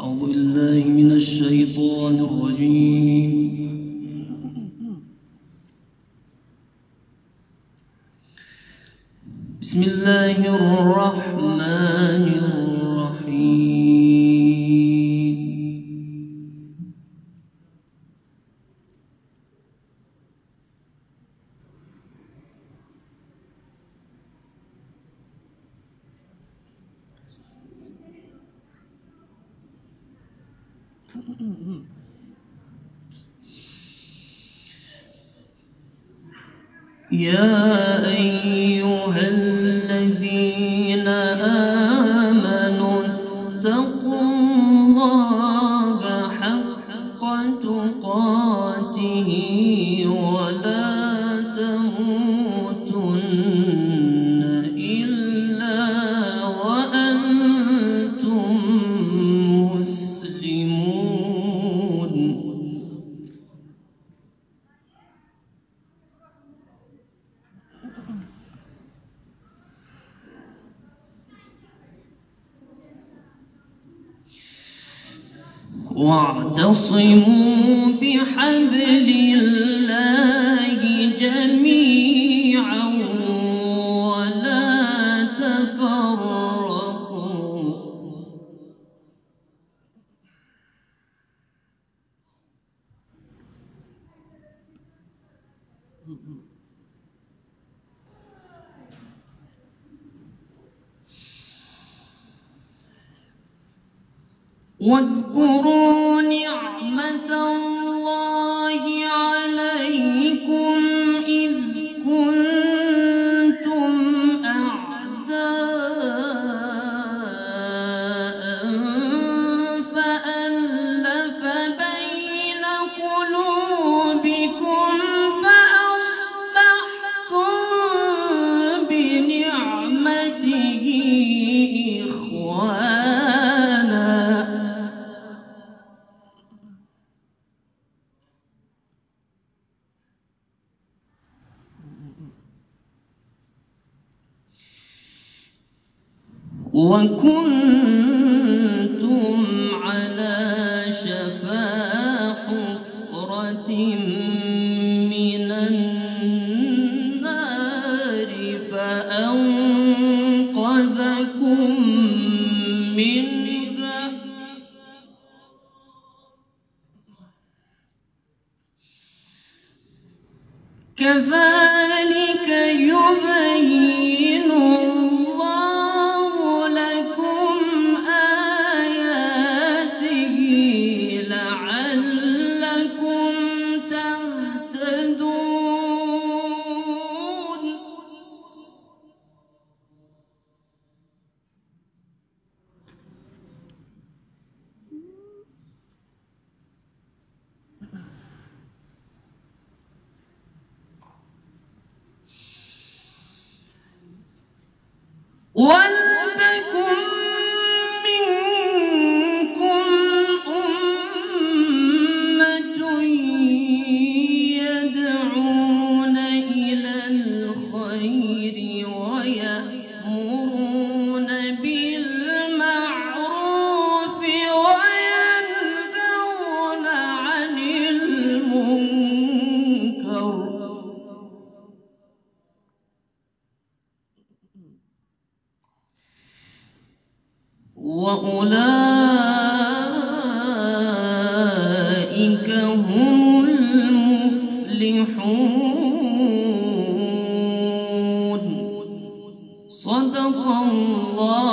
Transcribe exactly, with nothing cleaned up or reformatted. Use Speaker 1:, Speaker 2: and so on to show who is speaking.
Speaker 1: أعوذ بالله من الشيطان الرجيم. بسم الله الرحمن الرحيم. يا أيها الذين آمنوا اتقوا الله حق تقاته ولا تموتن إلا وأنتم مسلمون. واعتصموا بحبل الله جميعا ولا تفرقوا. واذكروا نعمة الله عليكم إذ كنتم أعداء فألف بين قلوبكم فأصبحتم بنعمته إخوانا. وكنتم على شفا حفرة من النار فأنقذكم منها. كذلك يبين الله لكم آياته لعلكم تهتدون. ولتكن منكم أمة يدعون إلى الخير ويأمرون بالمعروف وينهون عن المنكر وأولئك هم المفلحون. صدق الله